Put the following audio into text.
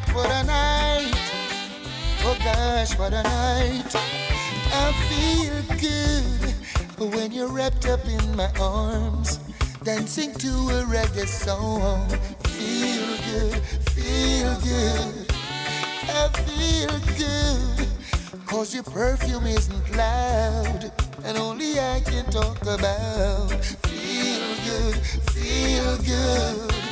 what a night. Oh gosh, what a night. I feel good when you're wrapped up in my arms, dancing to a reggae song. Feel good, feel good. I feel good, 'cause your perfume isn't loud, and only I can talk about. Feel good, feel good.